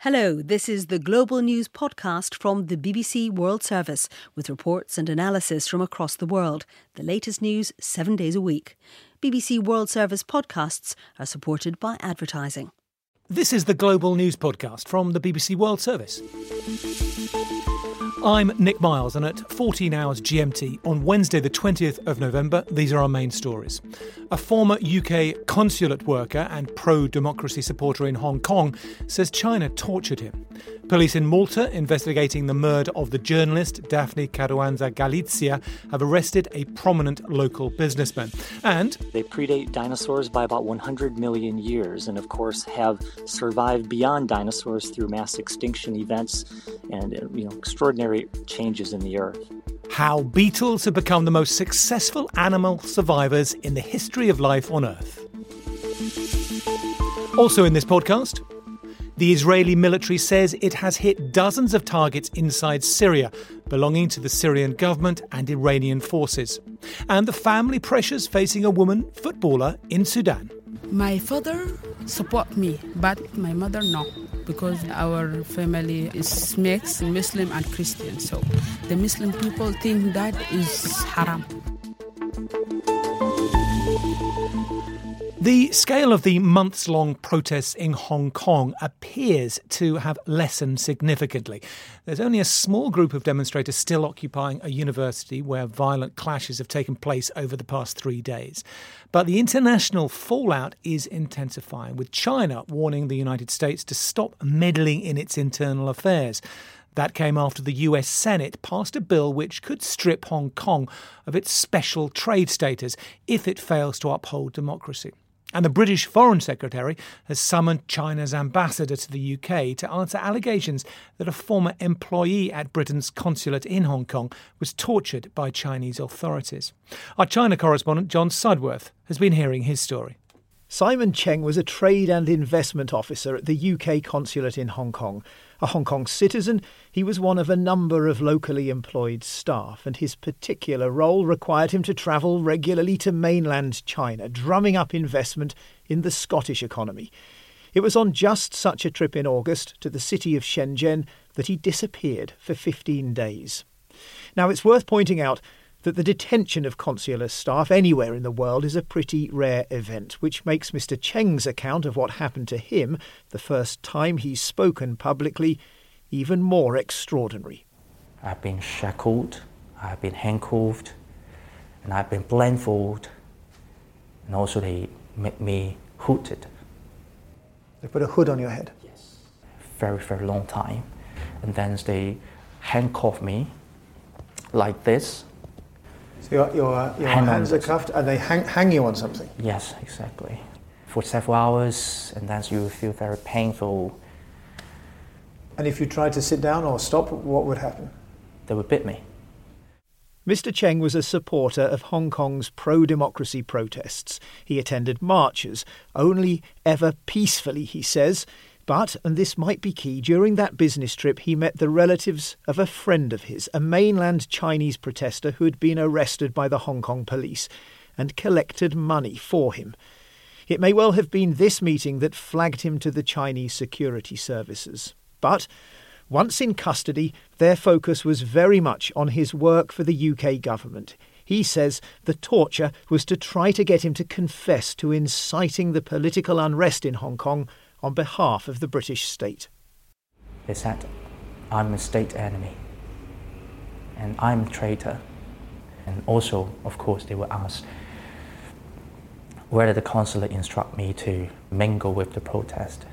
Hello, this is the Global News podcast from the BBC World Service with reports and analysis from across the world. The latest news 7 days a week. BBC World Service podcasts are supported by advertising. This is the Global News podcast from the BBC World Service. I'm Nick Miles, and at 14 hours GMT on Wednesday the 20th of November, these are our main stories. A former UK consulate worker and pro-democracy supporter in Hong Kong says China tortured him. Police in Malta, investigating the murder of the journalist Daphne Caruana Galizia, have arrested a prominent local businessman. And they predate dinosaurs by about 100 million years and, of course, have survived beyond dinosaurs through mass extinction events and extraordinary changes in the earth. How beetles have become the most successful animal survivors in the history of life on Earth. Also in this podcast, the Israeli military says it has hit dozens of targets inside Syria, belonging to the Syrian government and Iranian forces. And the family pressures facing a woman footballer in Sudan. My father support me, but my mother no, because our family is mixed, Muslim and Christian. So the Muslim people think that is haram. The scale of the months-long protests in Hong Kong appears to have lessened significantly. There's only a small group of demonstrators still occupying a university where violent clashes have taken place over the past 3 days. But the international fallout is intensifying, with China warning the United States to stop meddling in its internal affairs. That came after the US Senate passed a bill which could strip Hong Kong of its special trade status if it fails to uphold democracy. And the British Foreign Secretary has summoned China's ambassador to the UK to answer allegations that a former employee at Britain's consulate in Hong Kong was tortured by Chinese authorities. Our China correspondent, John Sudworth, has been hearing his story. Simon Cheng was a trade and investment officer at the UK consulate in Hong Kong. A Hong Kong citizen, he was one of a number of locally employed staff, and his particular role required him to travel regularly to mainland China, drumming up investment in the Scottish economy. It was on just such a trip in August to the city of Shenzhen that he disappeared for 15 days. Now, it's worth pointing out that the detention of consular staff anywhere in the world is a pretty rare event, which makes Mr. Cheng's account of what happened to him, the first time he's spoken publicly, even more extraordinary. I've been shackled, I've been handcuffed, and I've been blindfolded, and also they made me hooded. They put a hood on your head? Yes. Very, very long time. And then they handcuffed me like this. So your hands are cuffed and they hang you on something? Yes, exactly. For several hours, and then you feel very painful. And if you tried to sit down or stop, what would happen? They would beat me. Mr. Cheng was a supporter of Hong Kong's pro-democracy protests. He attended marches, only ever peacefully, he says. But, and this might be key, during that business trip he met the relatives of a friend of his, a mainland Chinese protester who had been arrested by the Hong Kong police and collected money for him. It may well have been this meeting that flagged him to the Chinese security services. But once in custody, their focus was very much on his work for the UK government. He says the torture was to try to get him to confess to inciting the political unrest in Hong Kong on behalf of the British state. They said, I'm a state enemy, and I'm a traitor. And also, of course, they were asked whether the consulate instruct me to mingle with the protest,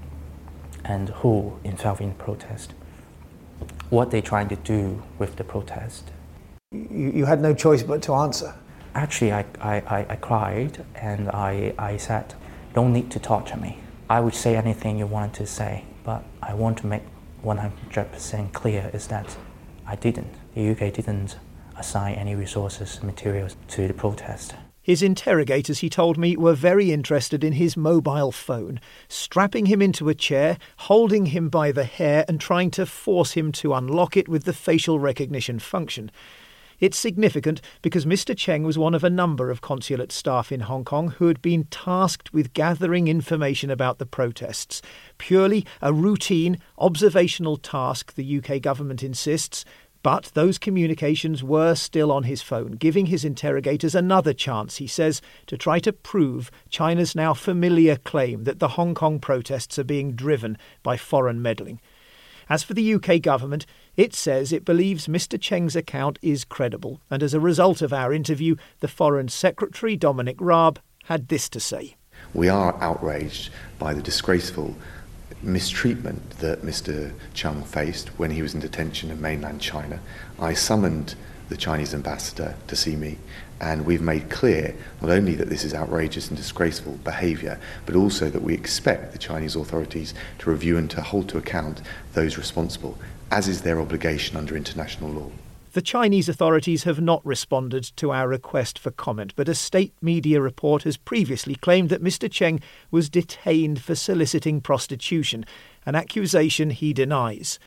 and who involved in the protest, what they're trying to do with the protest. You had no choice but to answer. Actually, I cried, and I said, don't need to torture me. I would say anything you wanted to say, but I want to make 100% clear is that I didn't. The UK didn't assign any resources and materials to the protest. His interrogators, he told me, were very interested in his mobile phone, strapping him into a chair, holding him by the hair and trying to force him to unlock it with the facial recognition function. It's significant because Mr. Cheng was one of a number of consulate staff in Hong Kong who had been tasked with gathering information about the protests. Purely a routine, observational task, the UK government insists, but those communications were still on his phone, giving his interrogators another chance, he says, to try to prove China's now familiar claim that the Hong Kong protests are being driven by foreign meddling. As for the UK government, it says it believes Mr. Cheng's account is credible, and as a result of our interview, the Foreign Secretary, Dominic Raab, had this to say. We are outraged by the disgraceful mistreatment that Mr. Cheng faced when he was in detention in mainland China. I summoned the Chinese ambassador to see me, and we've made clear not only that this is outrageous and disgraceful behaviour, but also that we expect the Chinese authorities to review and to hold to account those responsible, as is their obligation under international law. The Chinese authorities have not responded to our request for comment, but a state media report has previously claimed that Mr. Cheng was detained for soliciting prostitution, an accusation he denies.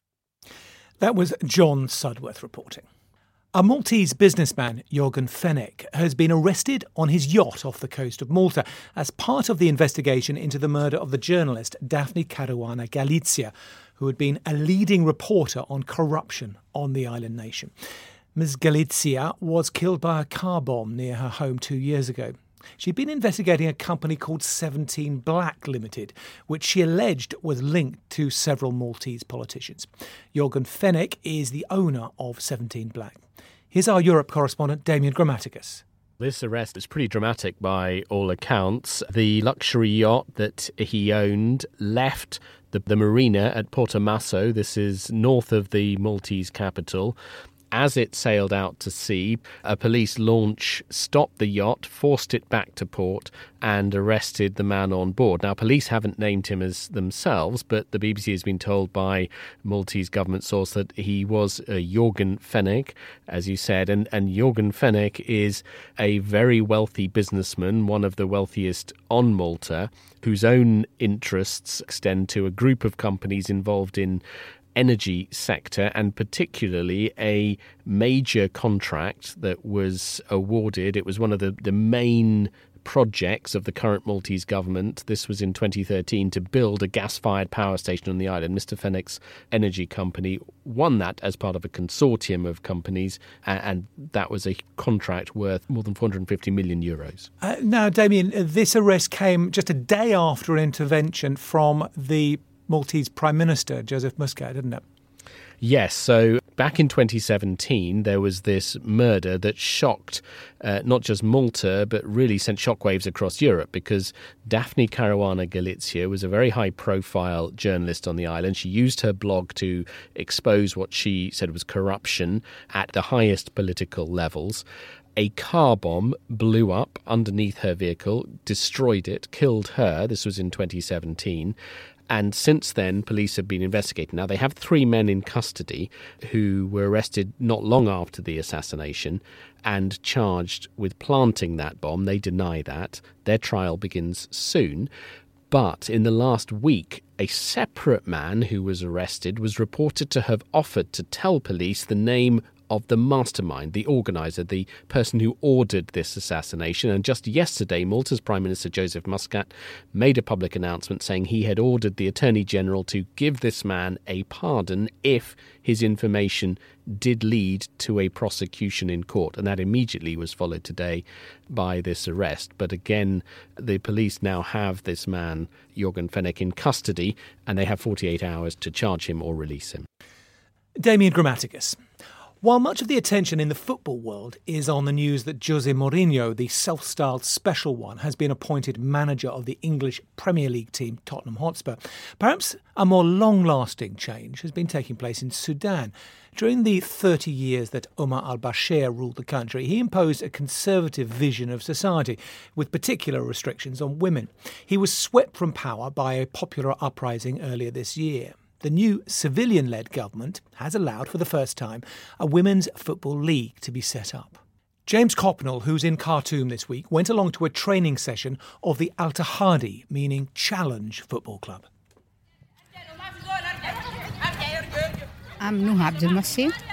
That was John Sudworth reporting. A Maltese businessman, Jorgen Fenech, has been arrested on his yacht off the coast of Malta as part of the investigation into the murder of the journalist Daphne Caruana Galizia, who had been a leading reporter on corruption on the island nation. Ms. Galizia was killed by a car bomb near her home 2 years ago. She'd been investigating a company called 17 Black Limited, which she alleged was linked to several Maltese politicians. Jorgen Fenech is the owner of 17 Black. Here's our Europe correspondent, Damien Grammaticus. This arrest is pretty dramatic by all accounts. The luxury yacht that he owned left the marina at Porto Masso. This is north of the Maltese capital. As it sailed out to sea, a police launch stopped the yacht, forced it back to port and arrested the man on board. Now, police haven't named him as themselves, but the BBC has been told by Maltese government source that he was Jorgen Fenech, as you said. And Jorgen Fenech is a very wealthy businessman, one of the wealthiest on Malta, whose own interests extend to a group of companies involved in energy sector, and particularly a major contract that was awarded. It was one of the main projects of the current Maltese government. This was in 2013 to build a gas-fired power station on the island. Mr. Fenech's energy company won that as part of a consortium of companies, and that was a contract worth more than 450 million euros. Now, Damien, this arrest came just a day after an intervention from the Maltese Prime Minister, Joseph Muscat, didn't it? Yes, so back in 2017, there was this murder that shocked not just Malta, but really sent shockwaves across Europe, because Daphne Caruana Galizia was a very high-profile journalist on the island. She used her blog to expose what she said was corruption at the highest political levels. A car bomb blew up underneath her vehicle, destroyed it, killed her. This was in 2017. And since then, police have been investigating. Now, they have 3 men in custody who were arrested not long after the assassination and charged with planting that bomb. They deny that. Their trial begins soon. But in the last week, a separate man who was arrested was reported to have offered to tell police the name of the mastermind, the organiser, the person who ordered this assassination. And just yesterday, Malta's Prime Minister Joseph Muscat made a public announcement saying he had ordered the Attorney General to give this man a pardon if his information did lead to a prosecution in court. And that immediately was followed today by this arrest. But again, the police now have this man, Jorgen Fenech, in custody, and they have 48 hours to charge him or release him. Damien Grammaticus. While much of the attention in the football world is on the news that Jose Mourinho, the self-styled special one, has been appointed manager of the English Premier League team Tottenham Hotspur, perhaps a more long-lasting change has been taking place in Sudan. During the 30 years that Omar al-Bashir ruled the country, he imposed a conservative vision of society, with particular restrictions on women. He was swept from power by a popular uprising earlier this year. The new civilian-led government has allowed, for the first time, a women's football league to be set up. James Copnell, who's in Khartoum this week, went along to a training session of the Al-Tahadi, meaning Challenge Football Club. I'm Nuha Abdel Masih.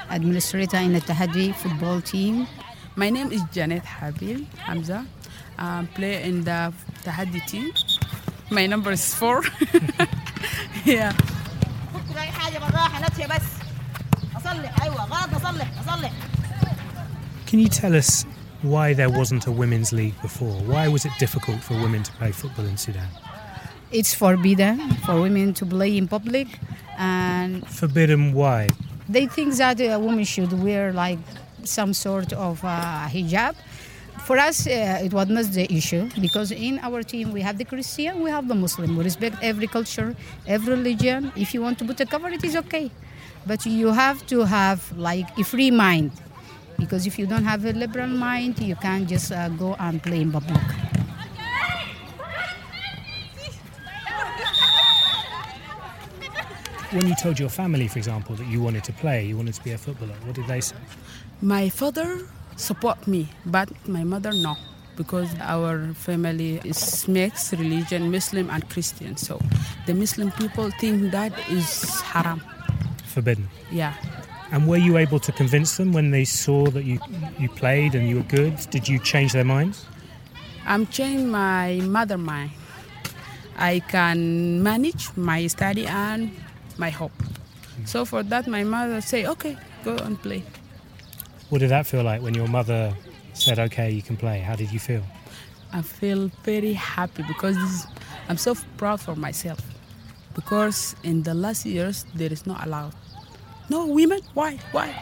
administrator in the Tahaddi football team. My name is Janet Habil Hamza. I play in the Tahaddi team. My number is 4. Yeah. Can you tell us why there wasn't a women's league before? Why was it difficult for women to play football in Sudan? It's forbidden for women to play in public, and Forbidden why? they think that a woman should wear like some sort of hijab. For us, it was not the issue, because in our team we have the Christian, we have the Muslim. We respect every culture, every religion. If you want to put a cover, it is okay. But you have to have like a free mind, because if you don't have a liberal mind, you can't just go and play in public. When you told your family, for example, that you wanted to play, you wanted to be a footballer, what did they say? My father support me, but my mother no, because our family is mixed religion, Muslim and Christian. So the Muslim people think that is haram. Forbidden. Yeah. And were you able to convince them when they saw that you played and you were good? Did you change their minds? I'm changing my mother mind. I can manage my study and my hope. So for that, my mother say, okay, go and play. What did that feel like when your mother said, okay, you can play? How did you feel? I feel very happy because I'm so proud for myself. Because in the last years, there is not allowed. No women? Why?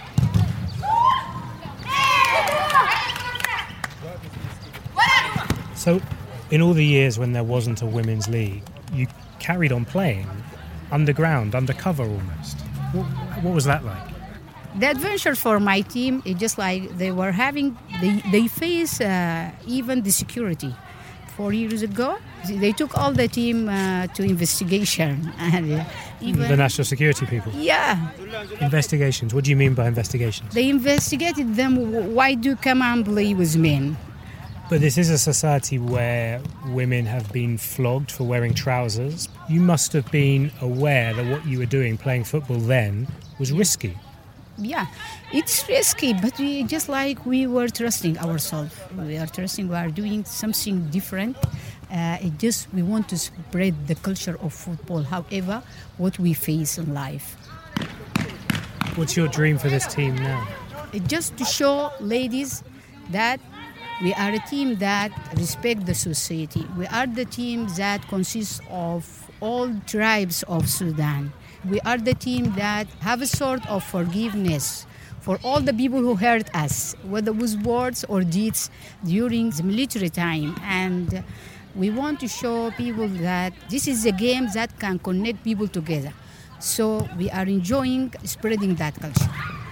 So in all the years when there wasn't a women's league, you carried on playing underground, undercover almost. What was that like? The adventure for my team is just like they were having, they face even the security. 4 years ago, they took all the team to investigation. And even the national security people? Yeah. Investigations. What do you mean by investigations? They investigated them. Why do you come and play with men? But this is a society where women have been flogged for wearing trousers. You must have been aware that what you were doing, playing football then, was risky. Yeah, it's risky, but we were trusting ourselves. We are trusting we are doing something different. We want to spread the culture of football, however, what we face in life. What's your dream for this team now? Just to show ladies that we are a team that respect the society. We are the team that consists of all tribes of Sudan. We are the team that have a sort of forgiveness for all the people who hurt us, whether with words or deeds during the military time. And we want to show people that this is a game that can connect people together. So we are enjoying spreading that culture.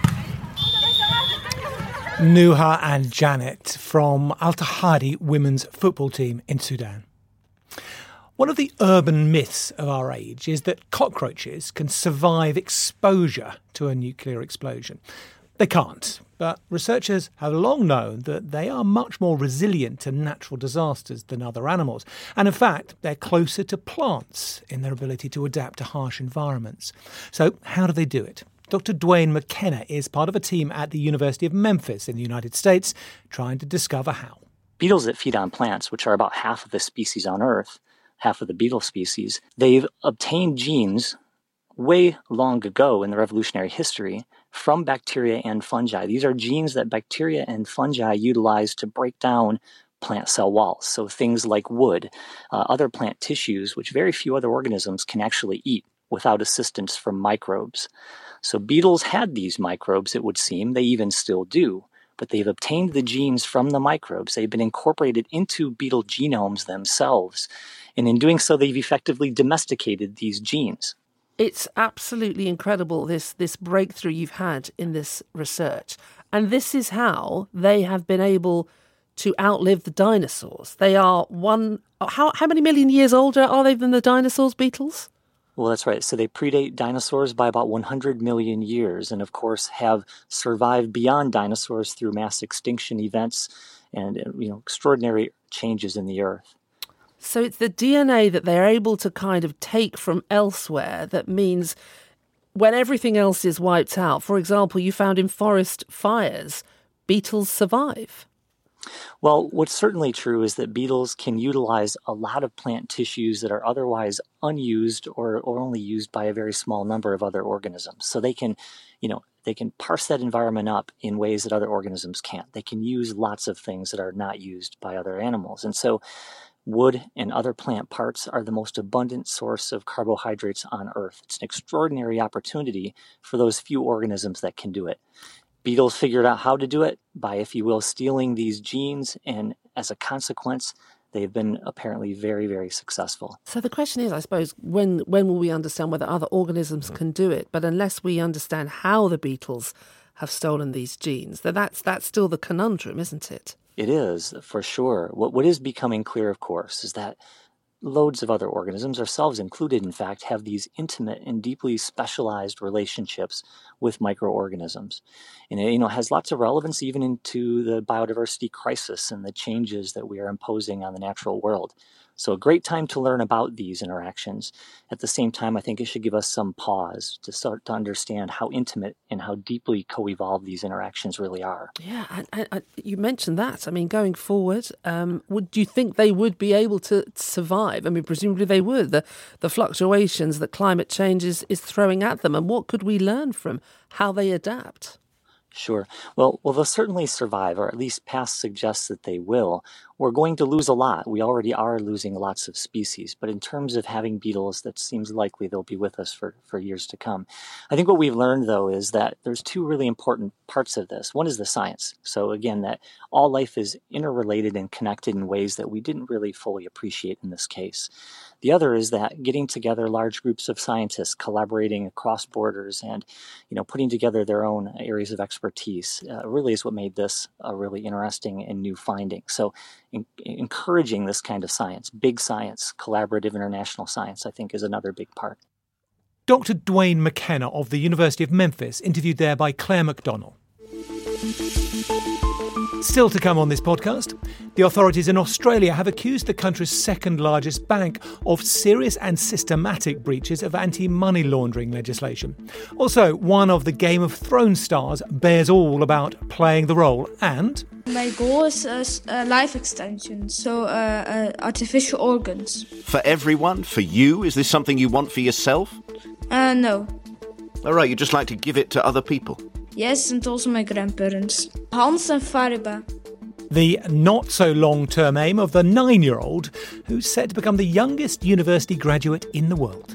Nuha and Janet from Al Tahaddi women's football team in Sudan. One of the urban myths of our age is that cockroaches can survive exposure to a nuclear explosion. They can't, but researchers have long known that they are much more resilient to natural disasters than other animals. And in fact, they're closer to plants in their ability to adapt to harsh environments. So how do they do it? Dr. Dwayne McKenna is part of a team at the University of Memphis in the United States trying to discover how. Beetles that feed on plants, which are about half of the species on Earth, half of the beetle species, they've obtained genes way long ago in their evolutionary history from bacteria and fungi. These are genes that bacteria and fungi utilize to break down plant cell walls. So things like wood, other plant tissues, which very few other organisms can actually eat without assistance from microbes. So beetles had these microbes, it would seem. They even still do. But they've obtained the genes from the microbes. They've been incorporated into beetle genomes themselves. And in doing so, they've effectively domesticated these genes. It's absolutely incredible, this breakthrough you've had in this research. And this is how they have been able to outlive the dinosaurs. They are how many million years older are they than the dinosaurs, beetles? Well, that's right. So they predate dinosaurs by about 100 million years and, of course, have survived beyond dinosaurs through mass extinction events and extraordinary changes in the Earth. So it's the DNA that they're able to kind of take from elsewhere that means when everything else is wiped out, for example, you found in forest fires, beetles survive. Well, what's certainly true is that beetles can utilize a lot of plant tissues that are otherwise unused or only used by a very small number of other organisms. So they can parse that environment up in ways that other organisms can't. They can use lots of things that are not used by other animals. And so wood and other plant parts are the most abundant source of carbohydrates on Earth. It's an extraordinary opportunity for those few organisms that can do it. Beetles figured out how to do it by, if you will, stealing these genes, and as a consequence, they've been apparently very, very successful. So the question is, I suppose, when will we understand whether other organisms can do it? But unless we understand how the beetles have stolen these genes, then that's still the conundrum, isn't it? It is, for sure. What is becoming clear, of course, is that loads of other organisms, ourselves included, in fact, have these intimate and deeply specialized relationships with microorganisms. And it, has lots of relevance even into the biodiversity crisis and the changes that we are imposing on the natural world. So a great time to learn about these interactions. At the same time, I think it should give us some pause to start to understand how intimate and how deeply co-evolved these interactions really are. Yeah, and you mentioned that. I mean, going forward, do you think they would be able to survive? I mean, presumably they would. The fluctuations that climate change is throwing at them. And what could we learn from how they adapt? Sure. Well, they'll certainly survive, or at least past suggests that they will. We're going to lose a lot. We already are losing lots of species, but in terms of having beetles, that seems likely they'll be with us for years to come. I think what we've learned, though, is that there's two really important parts of this. One is the science. So again, that all life is interrelated and connected in ways that we didn't really fully appreciate in this case. The other is that getting together large groups of scientists collaborating across borders and, putting together their own areas of expertise really is what made this a really interesting and new finding. So encouraging this kind of science, big science, collaborative international science, I think is another big part. Dr. Dwayne McKenna of the University of Memphis, interviewed there by Claire McDonnell. Still to come on this podcast, the authorities in Australia have accused the country's second largest bank of serious and systematic breaches of anti-money laundering legislation. Also, one of the Game of Thrones stars bears all about playing the role, and my goal is life extension, so artificial organs. For everyone? For you? Is this something you want for yourself? No. All right, you just like to give it to other people? Yes, and also my grandparents. Hans and Fariba. The not-so-long-term aim of the 9-year-old who's set to become the youngest university graduate in the world.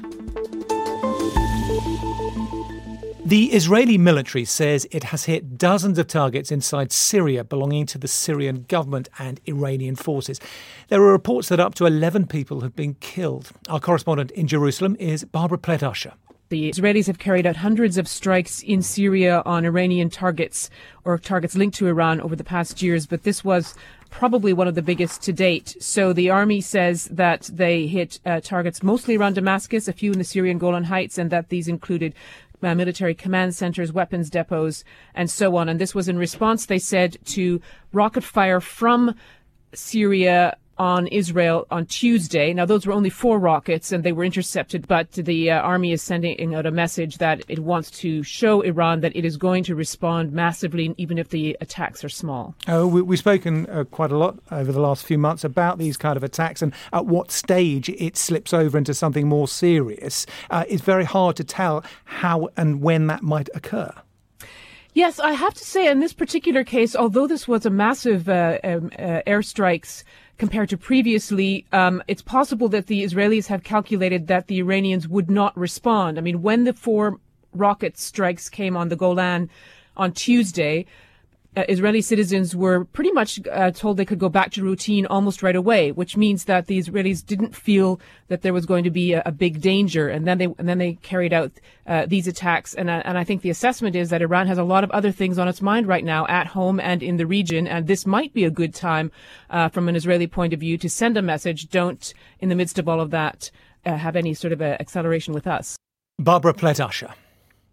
The Israeli military says it has hit dozens of targets inside Syria belonging to the Syrian government and Iranian forces. There are reports that up to 11 people have been killed. Our correspondent in Jerusalem is Barbara Plett-Usher. The Israelis have carried out hundreds of strikes in Syria on Iranian targets or targets linked to Iran over the past years, but this was probably one of the biggest to date. So the army says that they hit targets mostly around Damascus, a few in the Syrian Golan Heights, and that these included military command centers, weapons depots, and so on. And this was in response, they said, to rocket fire from Syria on Israel on Tuesday. Now, those were only 4 rockets and they were intercepted, but the army is sending out a message that it wants to show Iran that it is going to respond massively, even if the attacks are small. We've spoken quite a lot over the last few months about these kind of attacks and at what stage it slips over into something more serious. It's very hard to tell how and when that might occur. Yes, I have to say in this particular case, although this was a massive airstrikes compared to previously, it's possible that the Israelis have calculated that the Iranians would not respond. I mean, when the 4 rocket strikes came on the Golan on Tuesday, Israeli citizens were pretty much told they could go back to routine almost right away, which means that the Israelis didn't feel that there was going to be a big danger, and then they carried out these attacks. And I think the assessment is that Iran has a lot of other things on its mind right now, at home and in the region, and this might be a good time from an Israeli point of view to send a message: don't, in the midst of all of that, have any sort of acceleration with us. Barbara Plett-Usher.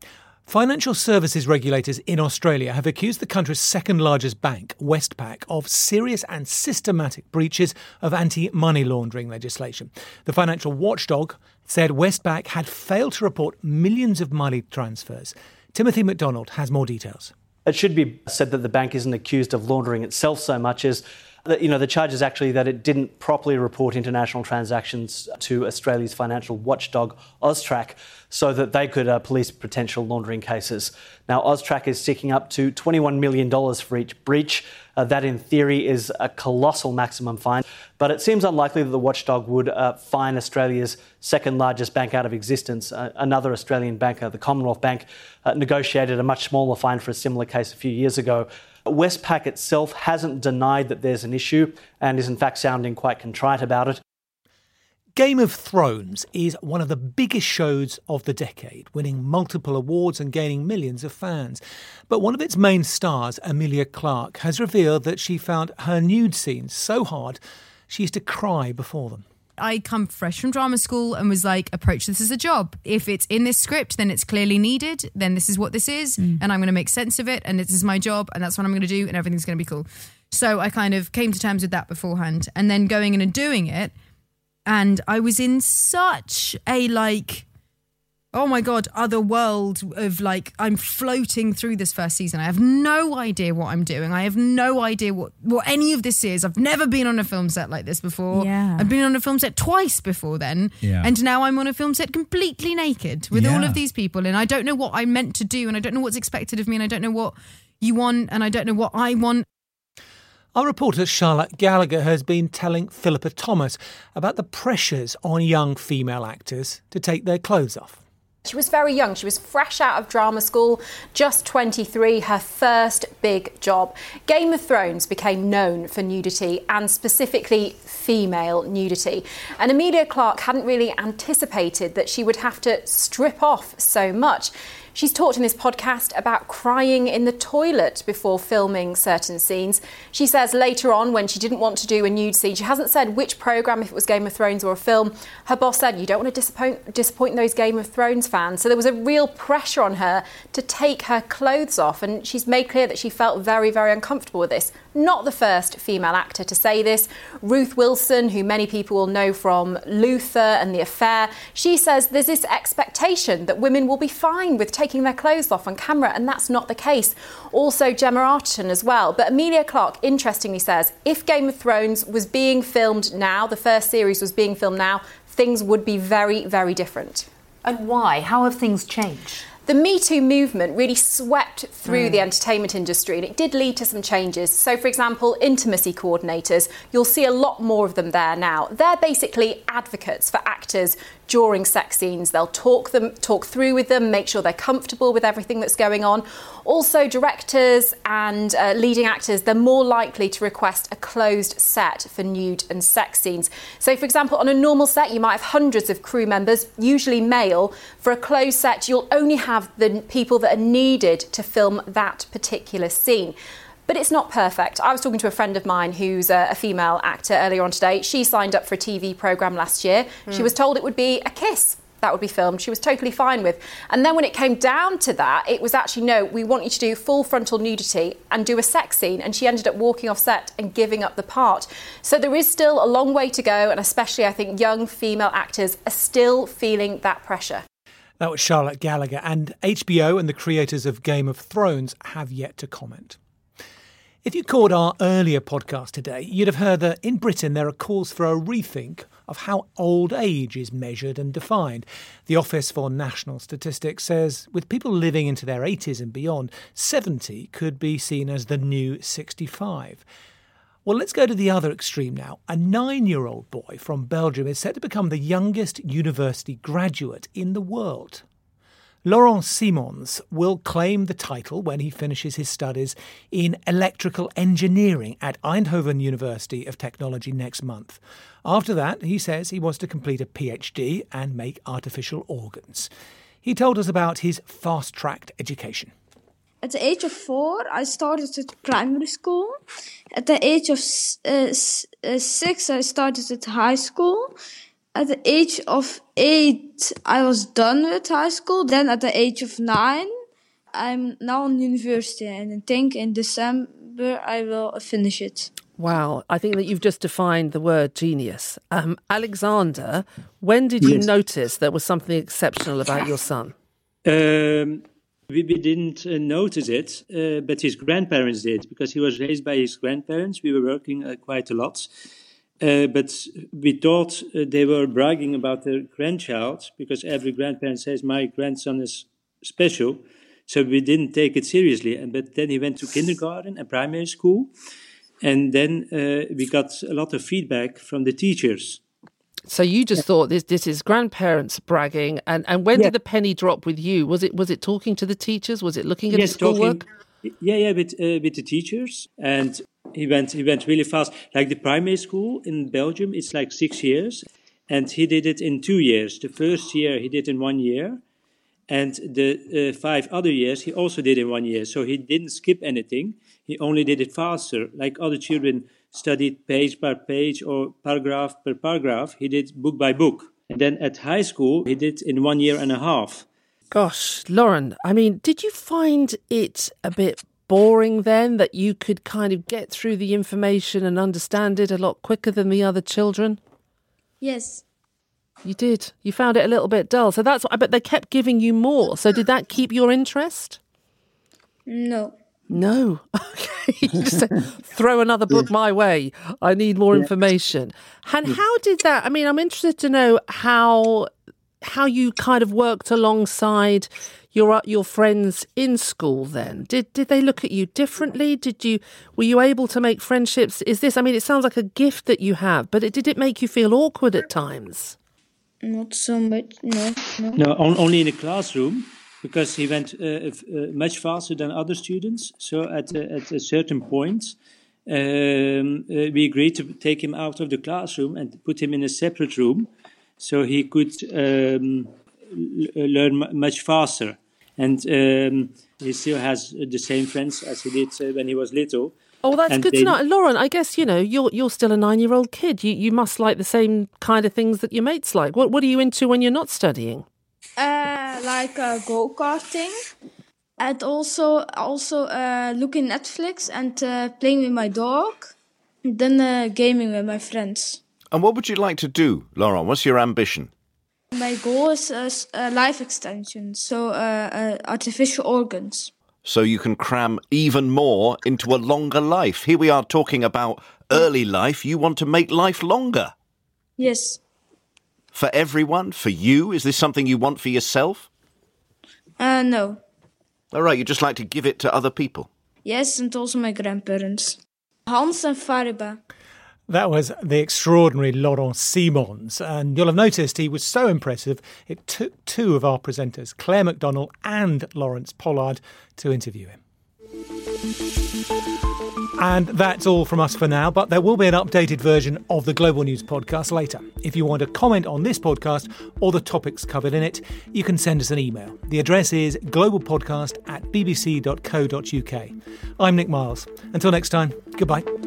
Financial services regulators in Australia have accused the country's second largest bank, Westpac, of serious and systematic breaches of anti-money laundering legislation. The financial watchdog said Westpac had failed to report millions of money transfers. Timothy McDonald has more details. It should be said that the bank isn't accused of laundering itself so much as the charge is actually that it didn't properly report international transactions to Australia's financial watchdog, AUSTRAC, so that they could police potential laundering cases. Now, AUSTRAC is seeking up to $21 million for each breach. That, in theory, is a colossal maximum fine. But it seems unlikely that the watchdog would fine Australia's second largest bank out of existence. Another Australian bank, the Commonwealth Bank, negotiated a much smaller fine for a similar case a few years ago. Westpac itself hasn't denied that there's an issue and is in fact sounding quite contrite about it. Game of Thrones is one of the biggest shows of the decade, winning multiple awards and gaining millions of fans. But one of its main stars, Emilia Clarke, has revealed that she found her nude scenes so hard she used to cry before them. I come fresh from drama school and was like, approach this as a job. If it's in this script, then it's clearly needed. Then this is what this is. And I'm going to make sense of it. And this is my job. And that's what I'm going to do. And everything's going to be cool. So I kind of came to terms with that beforehand. And then going in and doing it. And I was in such a oh my God, other world of I'm floating through this first season. I have no idea what I'm doing. I have no idea what any of this is. I've never been on a film set like this before. Yeah. I've been on a film set twice before then. Yeah. And now I'm on a film set completely naked with all of these people. And I don't know what I'm meant to do. And I don't know what's expected of me. And I don't know what you want. And I don't know what I want. Our reporter Charlotte Gallagher has been telling Philippa Thomas about the pressures on young female actors to take their clothes off. She was very young. She was fresh out of drama school, just 23, her first big job. Game of Thrones became known for nudity and specifically female nudity. And Emilia Clarke hadn't really anticipated that she would have to strip off so much. She's talked in this podcast about crying in the toilet before filming certain scenes. She says later on, when she didn't want to do a nude scene, she hasn't said which programme, if it was Game of Thrones or a film, her boss said, you don't want to disappoint those Game of Thrones fans. So there was a real pressure on her to take her clothes off. And she's made clear that she felt very, very uncomfortable with this. Not the first female actor to say this. Ruth Wilson, who many people will know from Luther and The Affair, she says there's this expectation that women will be fine with taking their clothes off on camera, and that's not the case. Also Gemma Arterton as well. But Emilia Clarke, interestingly, says if Game of Thrones was being filmed now, the first series was being filmed now, things would be very, very different. And why? How have things changed? The Me Too movement really swept through the entertainment industry, and it did lead to some changes. So, for example, intimacy coordinators, you'll see a lot more of them there now. They're basically advocates for actors during sex scenes. They'll talk through with them, make sure they're comfortable with everything that's going on. Also, directors and leading actors, they're more likely to request a closed set for nude and sex scenes. So, for example, on a normal set, you might have hundreds of crew members, usually male. For a closed set, you'll only have the people that are needed to film that particular scene. But it's not perfect. I was talking to a friend of mine who's a female actor earlier on today. She signed up for a TV programme last year. She was told it would be a kiss that would be filmed. She was totally fine with. And then when it came down to that, it was actually, no, we want you to do full frontal nudity and do a sex scene. And she ended up walking off set and giving up the part. So there is still a long way to go. And especially, I think, young female actors are still feeling that pressure. That was Charlotte Gallagher, and HBO and the creators of Game of Thrones have yet to comment. If you caught our earlier podcast today, you'd have heard that in Britain there are calls for a rethink of how old age is measured and defined. The Office for National Statistics says with people living into their 80s and beyond, 70 could be seen as the new 65. Well, let's go to the other extreme now. A 9-year-old boy from Belgium is set to become the youngest university graduate in the world. Laurent Simons will claim the title when he finishes his studies in electrical engineering at Eindhoven University of Technology next month. After that, he says he wants to complete a PhD and make artificial organs. He told us about his fast-tracked education. At the age of 4, I started at primary school. At the age of 6, I started at high school. At the age of 8, I was done with high school. Then at the age of 9, I'm now in university, and I think in December I will finish it. Wow, I think that you've just defined the word genius. Alexander, when did you notice there was something exceptional about your son? We didn't notice it, but his grandparents did, because he was raised by his grandparents. We were working quite a lot. But we thought they were bragging about their grandchild, because every grandparent says, my grandson is special. So we didn't take it seriously. But then he went to kindergarten and primary school. And then we got a lot of feedback from the teachers. So you just thought this is grandparents bragging. And when did the penny drop with you? Was it talking to the teachers? Was it looking at his schoolwork? With the teachers. And he went really fast. Like the primary school in Belgium, it's like 6 years. And he did it in 2 years. The first year he did in 1 year. And the 5 other years he also did in 1 year. So he didn't skip anything. He only did it faster. Like other children studied page by page or paragraph per paragraph, he did book by book. And then at high school, he did in 1 year and a half. Gosh, Lauren, I mean, did you find it a bit boring then, that you could kind of get through the information and understand it a lot quicker than the other children? Yes. You did. You found it a little bit dull. So that's what I bet they kept giving you more. So did that keep your interest? No. No. Okay. You just said, throw another book my way. I need more information. And how did that? I mean, I'm interested to know how you kind of worked alongside your friends in school then. Did they look at you differently? Were you able to make friendships? Is this, I mean, it sounds like a gift that you have, but did it make you feel awkward at times? Not so much, no. No, only in the classroom, because he went much faster than other students. So at a certain point, we agreed to take him out of the classroom and put him in a separate room, so he could learn much faster. And he still has the same friends as he did when he was little. Oh, that's good to know. Lauren, I guess, you're still a 9-year-old kid. You must like the same kind of things that your mates like. What are you into when you're not studying? Like go-karting. And also looking Netflix and playing with my dog. And then gaming with my friends. And what would you like to do, Lauren? What's your ambition? My goal is life extension, so artificial organs. So you can cram even more into a longer life. Here we are talking about early life. You want to make life longer. Yes. For everyone? For you? Is this something you want for yourself? No. All right, you just like to give it to other people? Yes, and also my grandparents. Hans and Fariba. That was the extraordinary Laurent Simons, and you'll have noticed he was so impressive it took 2 of our presenters, Claire McDonnell and Lawrence Pollard, to interview him. And that's all from us for now, but there will be an updated version of the Global News podcast later. If you want to comment on this podcast or the topics covered in it, you can send us an email. The address is globalpodcast@bbc.co.uk. I'm Nick Miles. Until next time, goodbye.